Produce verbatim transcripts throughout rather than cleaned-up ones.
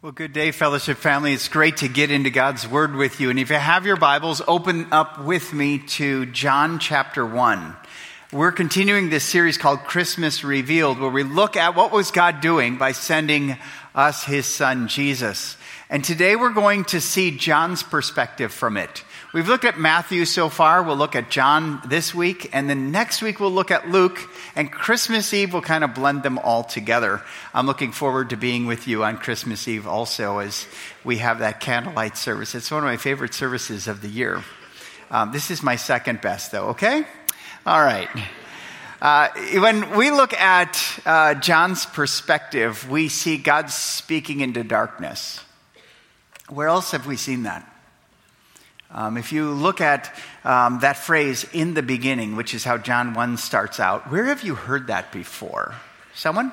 Well, good day, Fellowship family. It's great to get into God's Word with you. And if you have your Bibles, open up with me to John chapter one. We're continuing this series called Christmas Revealed, where we look at what was God doing by sending us his son, Jesus. And today we're going to see John's perspective from it. We've looked at Matthew so far. We'll look at John this week. And then next week we'll look at Luke. And Christmas Eve will kind of blend them all together. I'm looking forward to being with you on Christmas Eve also as we have that candlelight service. It's one of my favorite services of the year. Um, this is my second best though, okay? All right. Uh, when we look at uh, John's perspective, we see God speaking into darkness. Where else have we seen that? Um, if you look at um, that phrase, in the beginning, which is how John one starts out, where have you heard that before? Someone?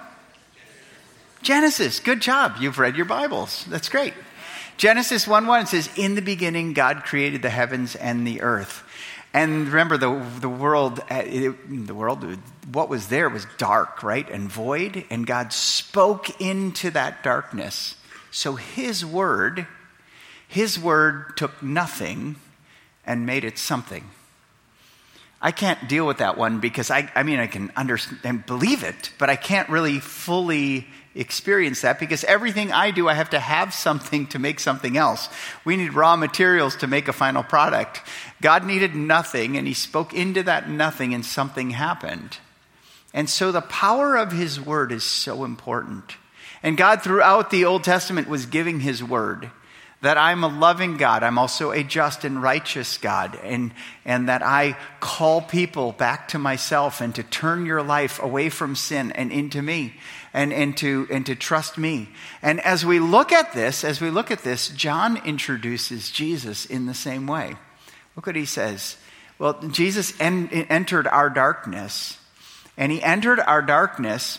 Genesis. Good job. You've read your Bibles. That's great. Genesis one one says, in the beginning, God created the heavens and the earth. And remember, the the world, it, the world, what was there was dark, right? And void. And God spoke into that darkness. So his word... His word took nothing and made it something. I can't deal with that one because I, I mean, I can understand and believe it, but I can't really fully experience that because everything I do, I have to have something to make something else. We need raw materials to make a final product. God needed nothing and he spoke into that nothing and something happened. And so the power of his word is so important. And God throughout the Old Testament was giving his word. That I'm a loving God. I'm also a just and righteous God. And, and that I call people back to myself and to turn your life away from sin and into me and, and, to, and to trust me. And as we look at this, as we look at this, John introduces Jesus in the same way. Look what he says. Well, Jesus en- entered our darkness. And he entered our darkness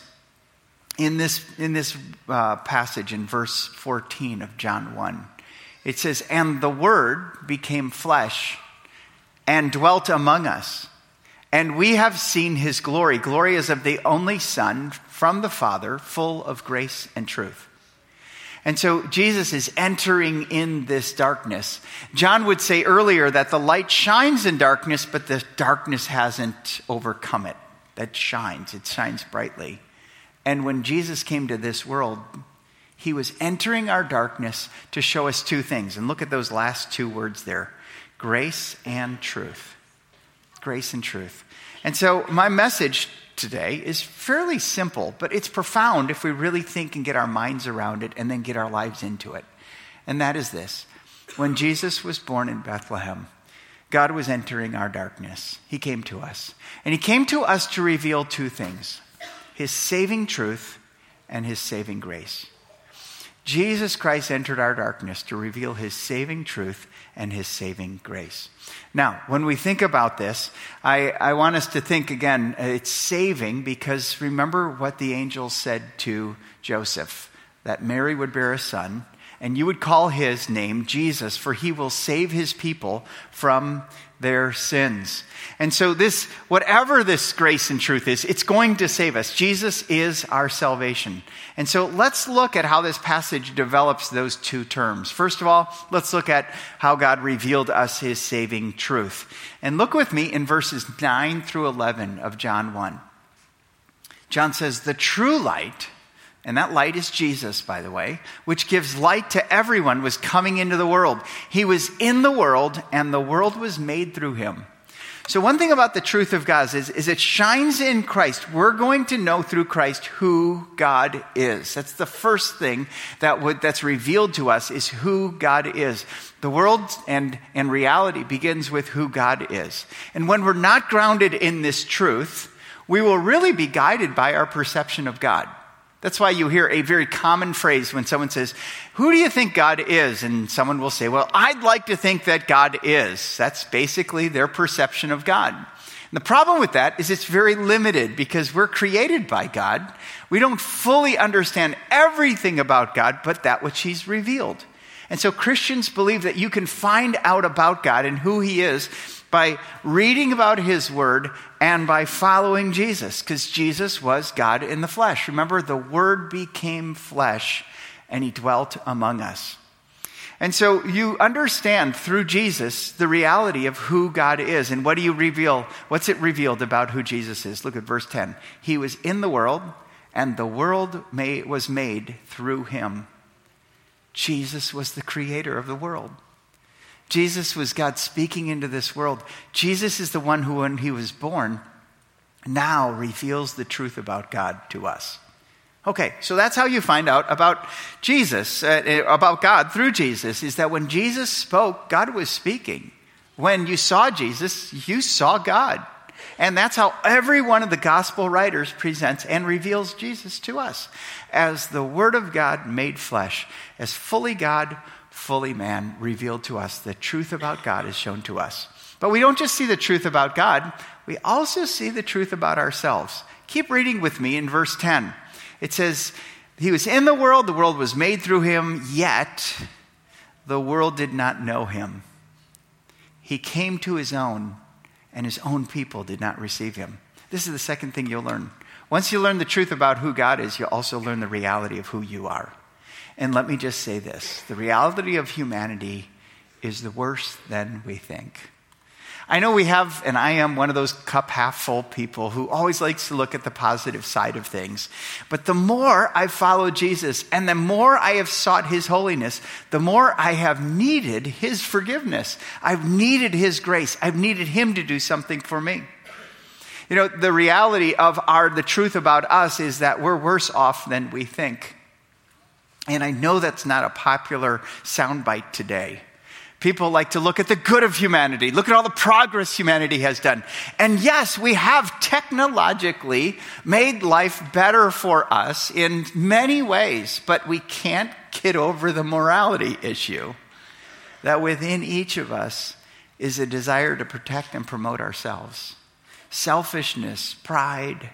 in this, in this uh, passage in verse fourteen of John one. It says, and the Word became flesh and dwelt among us. And we have seen his glory. Glory is of the only Son from the Father, full of grace and truth. And so Jesus is entering in this darkness. John would say earlier that the light shines in darkness, but the darkness hasn't overcome it. That shines. It shines brightly. And when Jesus came to this world, he was entering our darkness to show us two things. And look at those last two words there. Grace and truth. Grace and truth. And so my message today is fairly simple, but it's profound if we really think and get our minds around it and then get our lives into it. And that is this. When Jesus was born in Bethlehem, God was entering our darkness. He came to us. And he came to us to reveal two things. His saving truth and his saving grace. Jesus Christ entered our darkness to reveal his saving truth and his saving grace. Now, when we think about this, I, I want us to think again, it's saving because remember what the angel said to Joseph, that Mary would bear a son and you would call his name Jesus, for he will save his people from their sins. And so this, whatever this grace and truth is, it's going to save us. Jesus is our salvation. And so let's look at how this passage develops those two terms. First of all, let's look at how God revealed us his saving truth. And look with me in verses nine through eleven of John one. John says, the true light, and that light is Jesus, by the way, which gives light to everyone, was coming into the world. He was in the world, and the world was made through him. So one thing about the truth of God is, is it shines in Christ. We're going to know through Christ who God is. That's the first thing that would, that's revealed to us is who God is. The world and, and reality begins with who God is. And when we're not grounded in this truth, we will really be guided by our perception of God. That's why you hear a very common phrase when someone says, who do you think God is? And someone will say, well, I'd like to think that God is. That's basically their perception of God. And the problem with that is it's very limited because we're created by God. We don't fully understand everything about God, but that which he's revealed. And so Christians believe that you can find out about God and who he is by reading about his word and by following Jesus, because Jesus was God in the flesh. Remember, the word became flesh and he dwelt among us. And so you understand through Jesus the reality of who God is. And what do you reveal? What's it revealed about who Jesus is? Look at verse ten. He was in the world, and the world made, was made through him. Jesus was the creator of the world. Jesus was God speaking into this world. Jesus is the one who, when he was born, now reveals the truth about God to us. Okay, so that's how you find out about Jesus, uh, about God through Jesus, is that when Jesus spoke, God was speaking. When you saw Jesus, you saw God. And that's how every one of the gospel writers presents and reveals Jesus to us as the Word of God made flesh, as fully God, fully man, revealed to us. The truth about God is shown to us. But we don't just see the truth about God, we also see the truth about ourselves. Keep reading with me in verse ten. It says, he was in the world, the world was made through him, yet the world did not know him. He came to his own, and his own people did not receive him. This is the second thing you'll learn. Once you learn the truth about who God is, you'll also learn the reality of who you are. And let me just say this. The reality of humanity is the worse than we think. I know we have, and I am one of those cup half full people who always likes to look at the positive side of things. But the more I've followed Jesus and the more I have sought his holiness, the more I have needed his forgiveness. I've needed his grace. I've needed him to do something for me. You know, the reality of our, the truth about us is that we're worse off than we think. And I know that's not a popular soundbite today. People like to look at the good of humanity. Look at all the progress humanity has done. And yes, we have technologically made life better for us in many ways, but we can't get over the morality issue that within each of us is a desire to protect and promote ourselves. Selfishness, pride,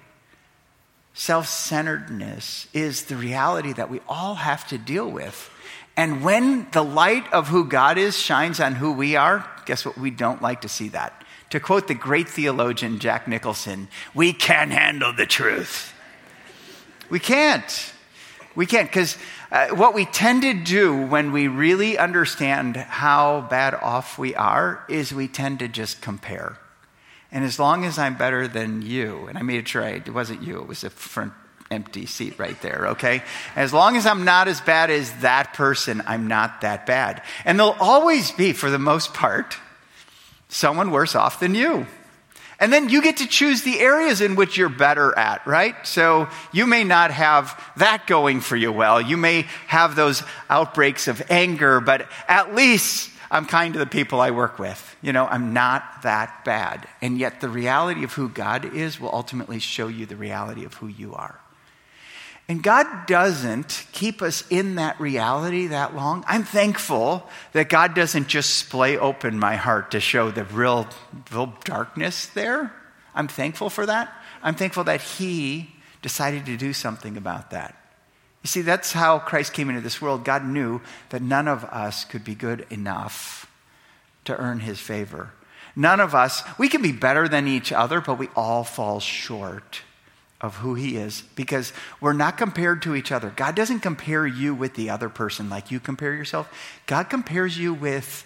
self-centeredness is the reality that we all have to deal with. And when the light of who God is shines on who we are, guess what? We don't like to see that. To quote the great theologian Jack Nicholson, we can't handle the truth. We can't. We can't, because uh, what we tend to do when we really understand how bad off we are is we tend to just compare. And as long as I'm better than you, and I made it sure I, it wasn't you, it was a front empty seat right there, okay? As long as I'm not as bad as that person, I'm not that bad. And there'll always be, for the most part, someone worse off than you. And then you get to choose the areas in which you're better at, right? So you may not have that going for you well. You may have those outbreaks of anger, but at least I'm kind to the people I work with. You know, I'm not that bad. And yet the reality of who God is will ultimately show you the reality of who you are. And God doesn't keep us in that reality that long. I'm thankful that God doesn't just splay open my heart to show the real, real darkness there. I'm thankful for that. I'm thankful that he decided to do something about that. You see, that's how Christ came into this world. God knew that none of us could be good enough to earn his favor. None of us, we can be better than each other, but we all fall short of who he is, because we're not compared to each other. God doesn't compare you with the other person like you compare yourself. God compares you with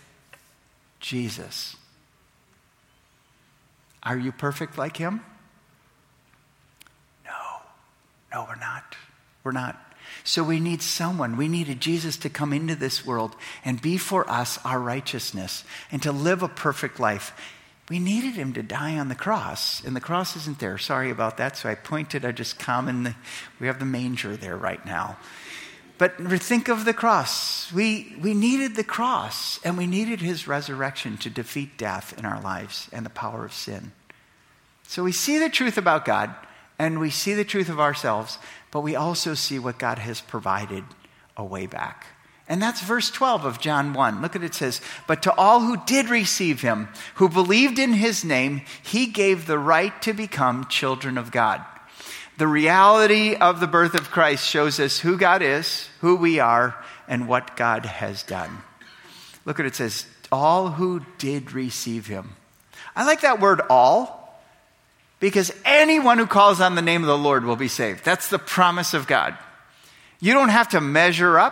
Jesus. Are you perfect like him? No. No, we're not. We're not. So we need someone. We needed Jesus to come into this world and be for us our righteousness and to live a perfect life. We needed him to die on the cross, and the cross isn't there. Sorry about that. So I pointed, I just common, the, we have the manger there right now. But think of the cross. We, we needed the cross, and we needed his resurrection to defeat death in our lives and the power of sin. So we see the truth about God, and we see the truth of ourselves, but we also see what God has provided a way back. And that's verse twelve of John one. Look at it, it says, but to all who did receive him, who believed in his name, he gave the right to become children of God. The reality of the birth of Christ shows us who God is, who we are, and what God has done. Look at it, it says, all who did receive him. I like that word all, because anyone who calls on the name of the Lord will be saved. That's the promise of God. You don't have to measure up.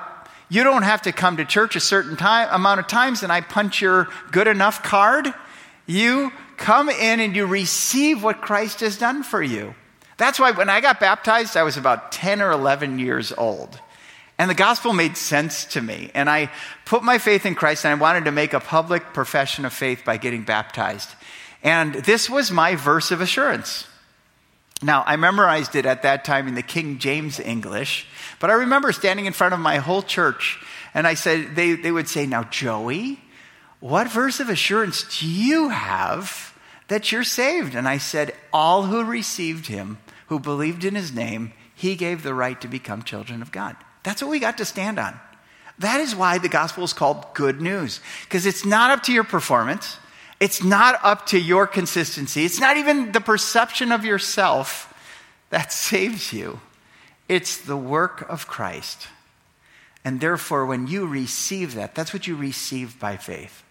You don't have to come to church a certain time amount of times and I punch your good enough card. You come in and you receive what Christ has done for you. That's why when I got baptized, I was about ten or eleven years old. And the gospel made sense to me. And I put my faith in Christ and I wanted to make a public profession of faith by getting baptized. And this was my verse of assurance. Now, I memorized it at that time in the King James English, but I remember standing in front of my whole church and I said, they, they would say, now, Joey, what verse of assurance do you have that you're saved? And I said, all who received him, who believed in his name, he gave the right to become children of God. That's what we got to stand on. That is why the gospel is called good news, because it's not up to your performance. It's not up to your consistency. It's not even the perception of yourself that saves you. It's the work of Christ. And therefore, when you receive that, that's what you receive by faith.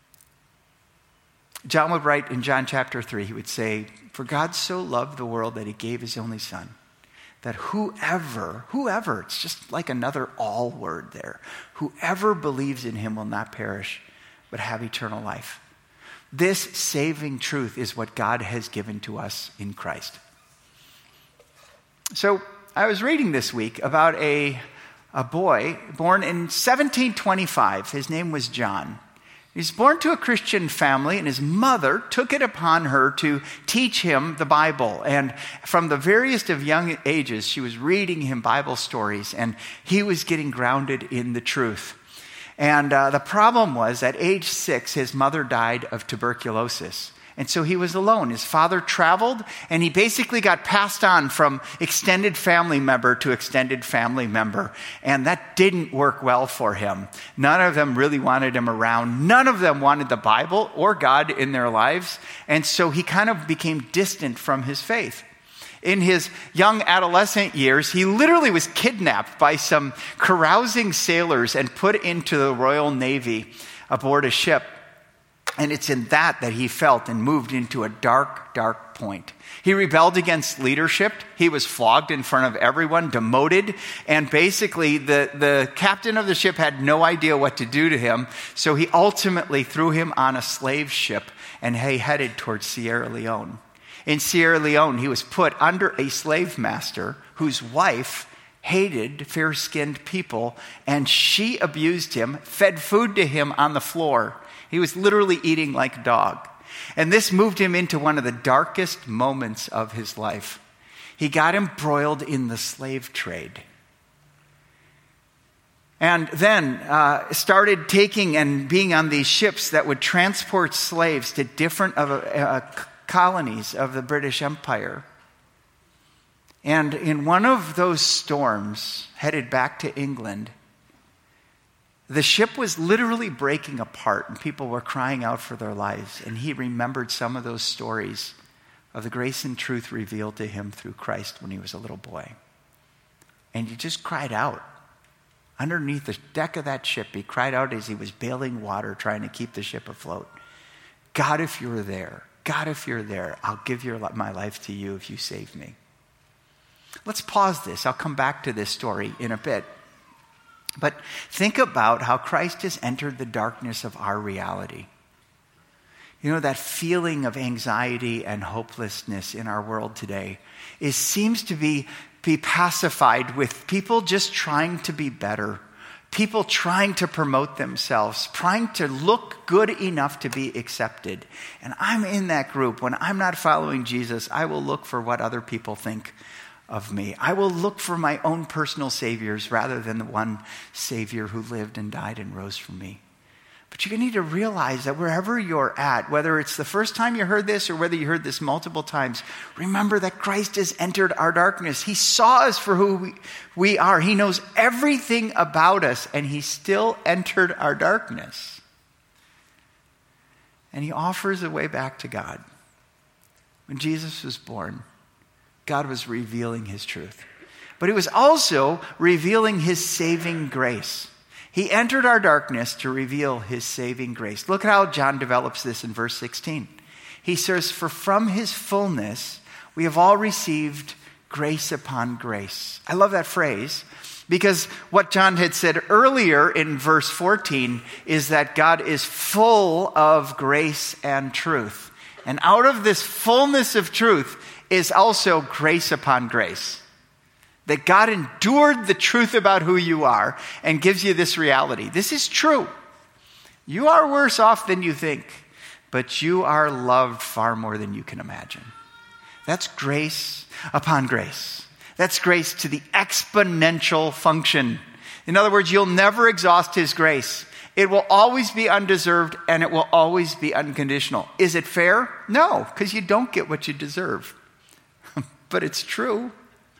John would write in John chapter three, he would say, for God so loved the world that he gave his only son, that whoever, whoever, it's just like another all word there, whoever believes in him will not perish, but have eternal life. This saving truth is what God has given to us in Christ. So I was reading this week about a, a boy born in seventeen twenty-five. His name was John. He's born to a Christian family, and his mother took it upon her to teach him the Bible. And from the veriest of young ages, she was reading him Bible stories, and he was getting grounded in the truth. And uh, the problem was, at age six, his mother died of tuberculosis. And so he was alone. His father traveled, and he basically got passed on from extended family member to extended family member. And that didn't work well for him. None of them really wanted him around. None of them wanted the Bible or God in their lives. And so he kind of became distant from his faith. In his young adolescent years, he literally was kidnapped by some carousing sailors and put into the Royal Navy aboard a ship. And it's in that that he felt and moved into a dark, dark point. He rebelled against leadership. He was flogged in front of everyone, demoted. And basically, the, the captain of the ship had no idea what to do to him. So he ultimately threw him on a slave ship and he headed towards Sierra Leone. In Sierra Leone, he was put under a slave master whose wife hated fair-skinned people, and she abused him, fed food to him on the floor. He was literally eating like a dog. And this moved him into one of the darkest moments of his life. He got embroiled in the slave trade. And then uh, started taking and being on these ships that would transport slaves to different uh, uh, colonies of the British Empire. And in one of those storms, headed back to England, the ship was literally breaking apart and people were crying out for their lives. And he remembered some of those stories of the grace and truth revealed to him through Christ when he was a little boy. And he just cried out. Underneath the deck of that ship, he cried out as he was bailing water, trying to keep the ship afloat. God, if you're there, God, if you're there, I'll give your, my life to you if you save me. Let's pause this. I'll come back to this story in a bit. But think about how Christ has entered the darkness of our reality. You know, that feeling of anxiety and hopelessness in our world today is, seems to be, be pacified with people just trying to be better. People trying to promote themselves, trying to look good enough to be accepted. And I'm in that group. When I'm not following Jesus, I will look for what other people think of me. I will look for my own personal saviors rather than the one Savior who lived and died and rose for me. But you need to realize that wherever you're at, whether it's the first time you heard this or whether you heard this multiple times, remember that Christ has entered our darkness. He saw us for who we, we are. He knows everything about us, and he still entered our darkness. And he offers a way back to God. When Jesus was born, God was revealing his truth. But he was also revealing his saving grace. He entered our darkness to reveal his saving grace. Look at how John develops this in verse sixteen. He says, for from his fullness we have all received grace upon grace. I love that phrase Because what John had said earlier in verse fourteen is that God is full of grace and truth. And out of this fullness of truth is also grace upon grace. That God endured the truth about who you are and gives you this reality. This is true. You are worse off than you think, but you are loved far more than you can imagine. That's grace upon grace. That's grace to the exponential function. In other words, you'll never exhaust his grace. It will always be undeserved and it will always be unconditional. Is it fair? No, because you don't get what you deserve. But it's true.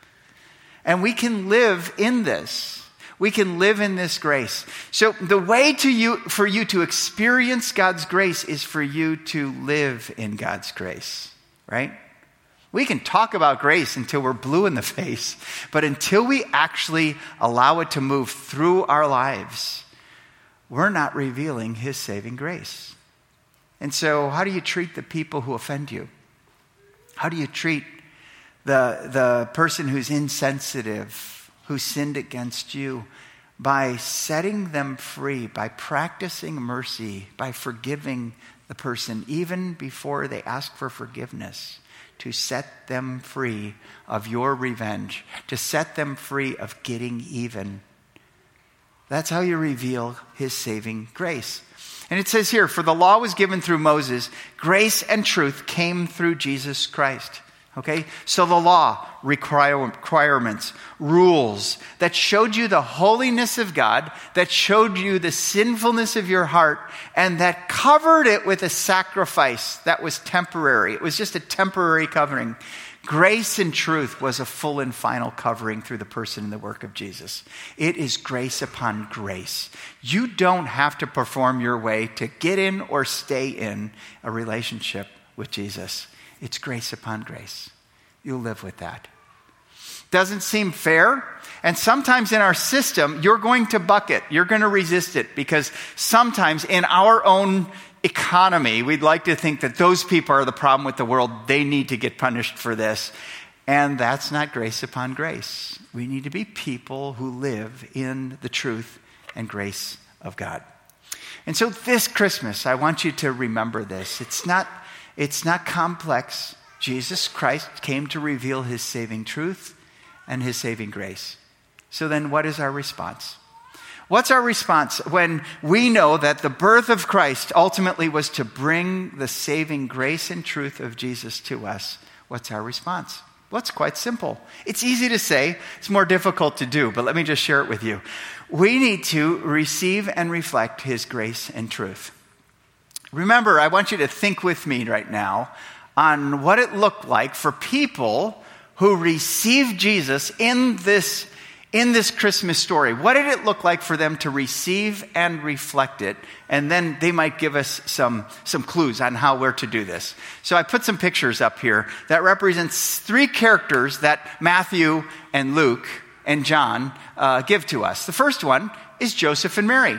And we can live in this. We can live in this grace. So the way to you, for you to experience God's grace is for you to live in God's grace, right? We can talk about grace until we're blue in the face, but until we actually allow it to move through our lives, we're not revealing his saving grace. And so how do you treat the people who offend you? How do you treat the, the person who's insensitive, who sinned against you? By setting them free, by practicing mercy, by forgiving the person even before they ask for forgiveness. To set them free of your revenge, to set them free of getting even. That's how you reveal his saving grace. And it says here, for the law was given through Moses, grace and truth came through Jesus Christ. Okay? So the law, requirements, rules that showed you the holiness of God, that showed you the sinfulness of your heart, and that covered it with a sacrifice that was temporary. It was just a temporary covering. Grace and truth was a full and final covering through the person and the work of Jesus. It is grace upon grace. You don't have to perform your way to get in or stay in a relationship with Jesus. It's grace upon grace. You'll live with that. Doesn't seem fair. And sometimes in our system, you're going to buck it. You're going to resist it because sometimes in our own economy, we'd like to think that those people are the problem with the world. They need to get punished for this. And that's not grace upon grace. We need to be people who live in the truth and grace of God. And so this Christmas, I want you to remember this. It's not It's not complex. Jesus Christ came to reveal his saving truth and his saving grace. So then what is our response? What's our response when we know that the birth of Christ ultimately was to bring the saving grace and truth of Jesus to us? What's our response? Well, it's quite simple. It's easy to say. It's more difficult to do, but let me just share it with you. We need to receive and reflect his grace and truth. Remember, I want you to think with me right now on what it looked like for people who received Jesus in this, in this Christmas story. What did it look like for them to receive and reflect it? And then they might give us some, some clues on how we're to do this. So I put some pictures up here that represents three characters that Matthew and Luke and John uh, give to us. The first one is Joseph and Mary.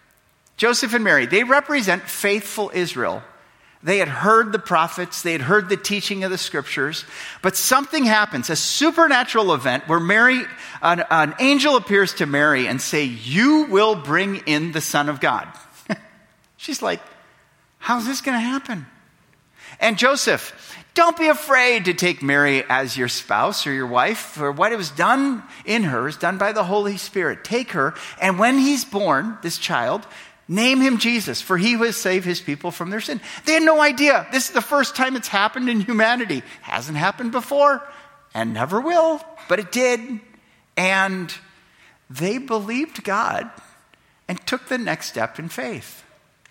Joseph and Mary, they represent faithful Israel. They had heard the prophets, they had heard the teaching of the scriptures, but something happens, a supernatural event where Mary, an, an angel appears to Mary and say, "You will bring in the Son of God." She's like, how's this going to happen? And Joseph, don't be afraid to take Mary as your spouse or your wife, for what was done in her is done by the Holy Spirit. Take her, and when he's born, this child, name him Jesus, for he will save his people from their sin. They had no idea. This is the first time it's happened in humanity. Hasn't happened before and never will, but it did. And they believed God and took the next step in faith.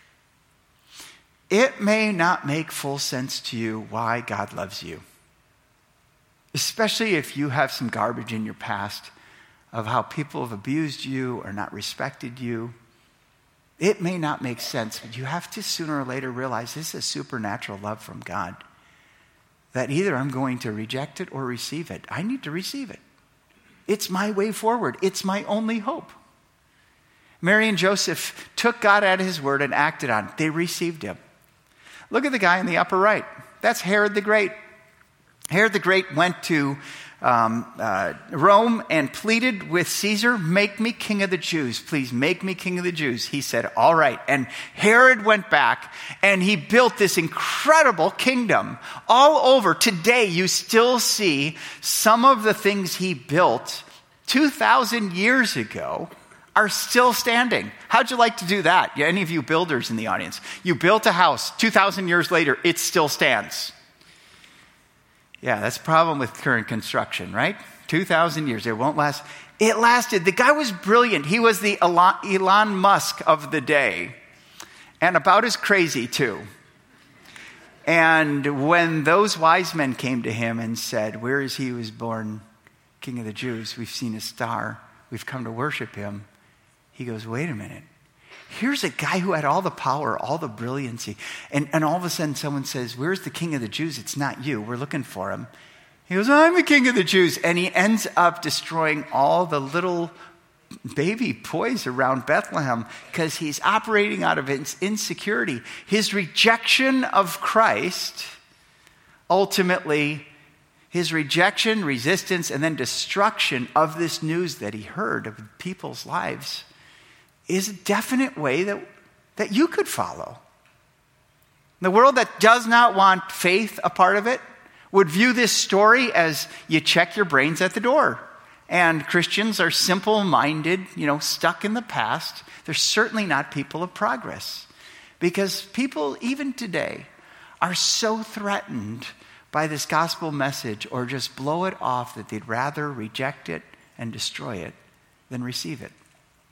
It may not make full sense to you why God loves you, especially if you have some garbage in your past of how people have abused you or not respected you. It may not make sense, but you have to sooner or later realize this is a supernatural love from God. That either I'm going to reject it or receive it. I need to receive it. It's my way forward. It's my only hope. Mary and Joseph took God at his word and acted on it. They received him. Look at the guy in the upper right. That's Herod the Great. Herod the Great went to um, uh, Rome and pleaded with Caesar, make me king of the Jews. Please make me king of the Jews. He said, all right. And Herod went back and he built this incredible kingdom all over. Today, you still see some of the things he built two thousand years ago are still standing. How'd you like to do that? Yeah, any of you builders in the audience? You built a house, two thousand years later, it still stands. Yeah, that's the problem with current construction, right? two thousand years, it won't last. It lasted. The guy was brilliant. He was the Elon Musk of the day, and about as crazy too. And when those wise men came to him and said, where is he who was born King of the Jews? We've seen his star. We've come to worship him. He goes, wait a minute. Here's a guy who had all the power, all the brilliancy. And, and all of a sudden someone says, where's the King of the Jews? It's not you. We're looking for him. He goes, I'm the King of the Jews. And he ends up destroying all the little baby boys around Bethlehem because he's operating out of insecurity. His rejection of Christ, ultimately, his rejection, resistance, and then destruction of this news that he heard of people's lives is a definite way that, that you could follow. The world that does not want faith a part of it would view this story as you check your brains at the door. And Christians are simple-minded, you know, stuck in the past. They're certainly not people of progress. Because people, even today, are so threatened by this gospel message or just blow it off that they'd rather reject it and destroy it than receive it.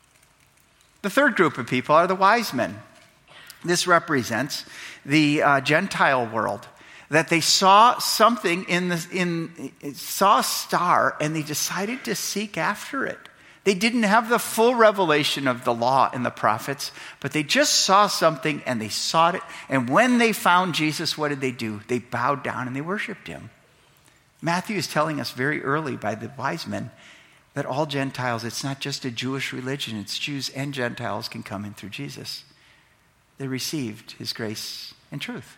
The third group of people are the wise men. This represents the uh, Gentile world, that they saw something in the in saw a star and they decided to seek after it. They didn't have the full revelation of the law and the prophets, but they just saw something and they sought it. And when they found Jesus, what did they do? They bowed down and they worshiped him. Matthew is telling us very early by the wise men that all Gentiles, it's not just a Jewish religion, it's Jews and Gentiles can come in through Jesus. They received his grace and truth.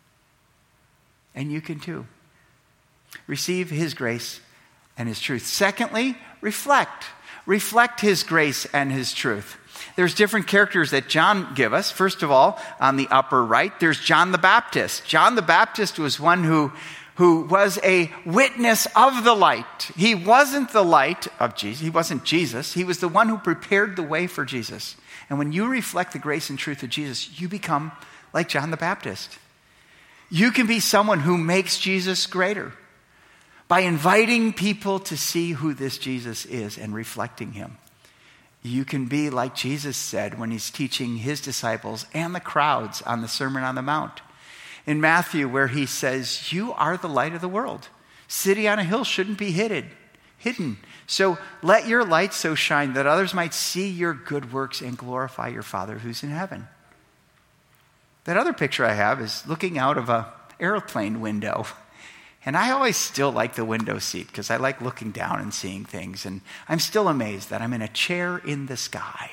And you can too. Receive his grace and his truth. Secondly, reflect. Reflect his grace and his truth. There's different characters that John gives us. First of all, on the upper right, there's John the Baptist. John the Baptist was one who who was a witness of the light. He wasn't the light of Jesus. He wasn't Jesus. He was the one who prepared the way for Jesus. And when you reflect the grace and truth of Jesus, you become like John the Baptist. You can be someone who makes Jesus greater by inviting people to see who this Jesus is and reflecting him. You can be like Jesus said when he's teaching his disciples and the crowds on the Sermon on the Mount. In Matthew, where he says, you are the light of the world. City on a hill shouldn't be hidden. hidden. So let your light so shine that others might see your good works and glorify your Father who's in heaven. That other picture I have is looking out of an airplane window. And I always still like the window seat because I like looking down and seeing things. And I'm still amazed that I'm in a chair in the sky.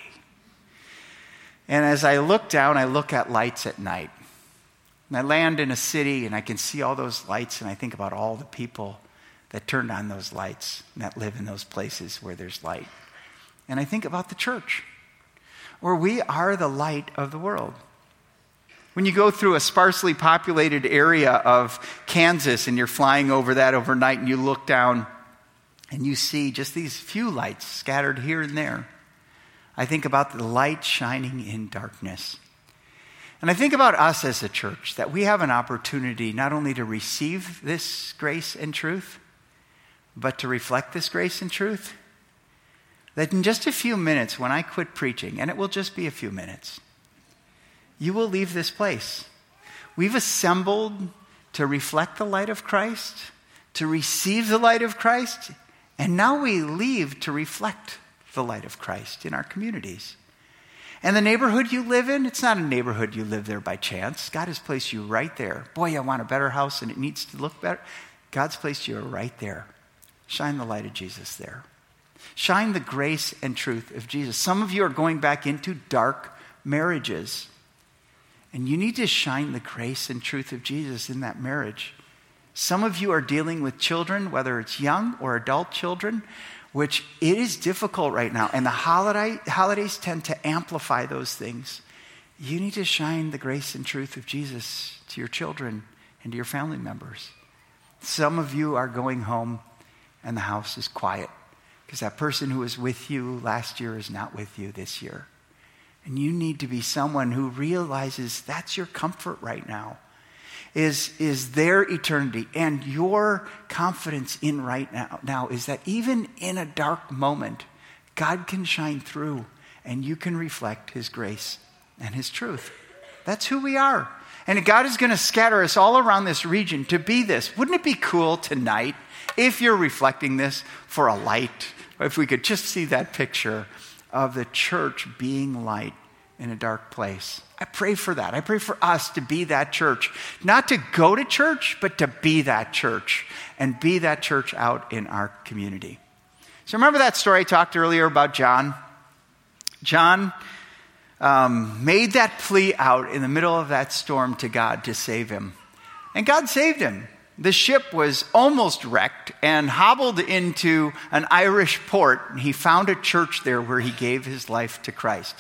And as I look down, I look at lights at night. And I land in a city and I can see all those lights and I think about all the people that turned on those lights and that live in those places where there's light. And I think about the church, where we are the light of the world. When you go through a sparsely populated area of Kansas and you're flying over that overnight and you look down and you see just these few lights scattered here and there, I think about the light shining in darkness. And I think about us as a church, that we have an opportunity not only to receive this grace and truth, but to reflect this grace and truth. That in just a few minutes, when I quit preaching, and it will just be a few minutes, you will leave this place. We've assembled to reflect the light of Christ, to receive the light of Christ, and now we leave to reflect the light of Christ in our communities. And the neighborhood you live in, it's not a neighborhood you live there by chance. God has placed you right there. Boy, I want a better house and it needs to look better. God's placed you right there. Shine the light of Jesus there. Shine the grace and truth of Jesus. Some of you are going back into dark marriages. And you need to shine the grace and truth of Jesus in that marriage Some of you are dealing with children, whether it's young or adult children, which it is difficult right now. And the holiday, holidays tend to amplify those things. You need to shine the grace and truth of Jesus to your children and to your family members. Some of you are going home and the house is quiet because that person who was with you last year is not with you this year. And you need to be someone who realizes that's your comfort right now. Is, is their eternity, and your confidence in right now, now is that even in a dark moment, God can shine through and you can reflect his grace and his truth. That's who we are. And God is going to scatter us all around this region to be this. Wouldn't it be cool tonight if you're reflecting this for a light? If we could just see that picture of the church being light in a dark place. I pray for that. I pray for us to be that church. Not to go to church, but to be that church. And be that church out in our community. So remember that story I talked earlier about John? John um, made that plea out in the middle of that storm to God to save him. And God saved him. The ship was almost wrecked and hobbled into an Irish port. And he found a church there where he gave his life to Christ.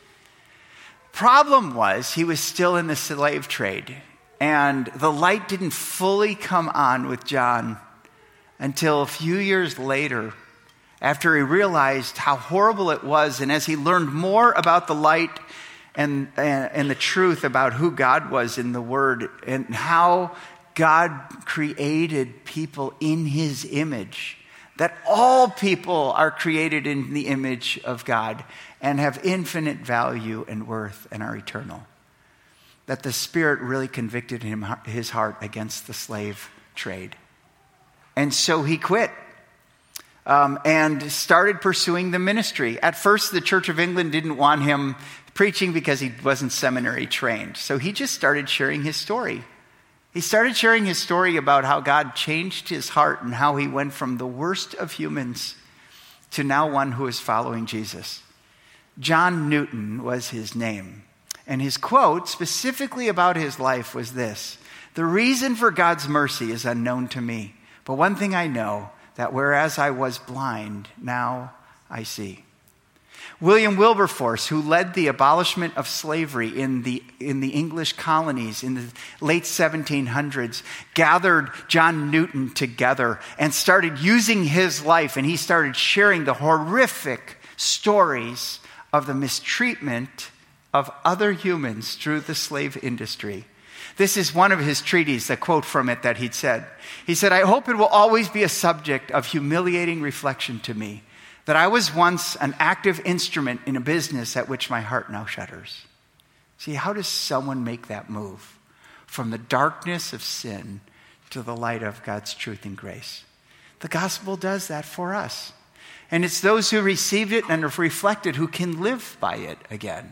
Problem was, he was still in the slave trade, and the light didn't fully come on with John until a few years later, after he realized how horrible it was, and as he learned more about the light and, and, and the truth about who God was in the Word, and how God created people in his image, that all people are created in the image of God and have infinite value and worth and are eternal. That the Spirit really convicted him, his heart against the slave trade. And so he quit um, and started pursuing the ministry. At first, the Church of England didn't want him preaching because he wasn't seminary trained. So he just started sharing his story. He started sharing his story about how God changed his heart and how he went from the worst of humans to now one who is following Jesus. John Newton was his name. And his quote specifically about his life was this: "The reason for God's mercy is unknown to me. But one thing I know, that whereas I was blind, now I see." William Wilberforce, who led the abolishment of slavery in the, in the English colonies in the late seventeen hundreds, gathered John Newton together and started using his life, and he started sharing the horrific stories of the mistreatment of other humans through the slave industry. This is one of his treatises, a quote from it that he'd said. He said, "I hope it will always be a subject of humiliating reflection to me, that I was once an active instrument in a business at which my heart now shudders." See, how does someone make that move from the darkness of sin to the light of God's truth and grace? The gospel does that for us. And it's those who received it and have reflected who can live by it again.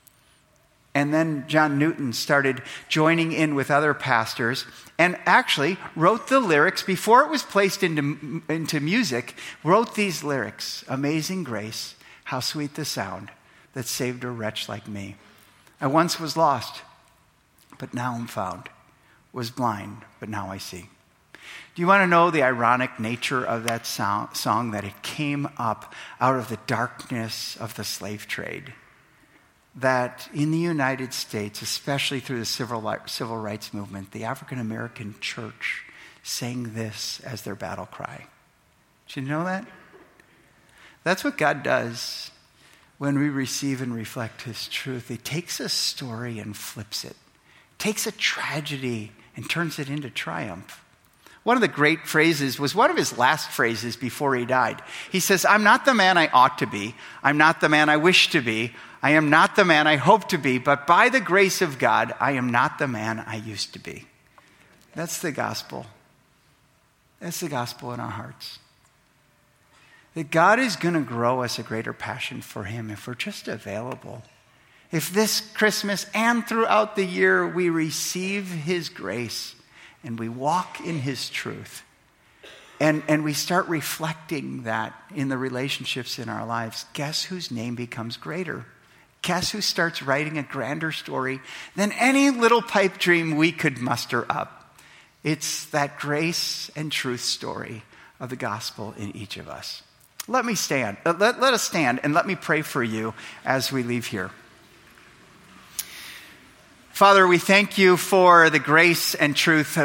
And then John Newton started joining in with other pastors and actually wrote the lyrics before it was placed into, into music, wrote these lyrics: "Amazing grace, how sweet the sound that saved a wretch like me. I once was lost, but now am found. Was blind, but now I see." Do you want to know the ironic nature of that song? That it came up out of the darkness of the slave trade. That in the United States, especially through the civil, civil rights movement, the African American church sang this as their battle cry. Did you know that? That's what God does when we receive and reflect his truth. He takes a story and flips it. Takes a tragedy and turns it into triumph. One of the great phrases was one of his last phrases before he died. He says, "I'm not the man I ought to be. I'm not the man I wish to be. I am not the man I hope to be. But by the grace of God, I am not the man I used to be." That's the gospel. That's the gospel in our hearts. That God is going to grow us a greater passion for him if we're just available. If this Christmas and throughout the year we receive his grace and we walk in his truth, and, and we start reflecting that in the relationships in our lives, guess whose name becomes greater? Guess who starts writing a grander story than any little pipe dream we could muster up? It's that grace and truth story of the gospel in each of us. Let me stand. Let, let us stand and let me pray for you as we leave here. Father, we thank you for the grace and truth of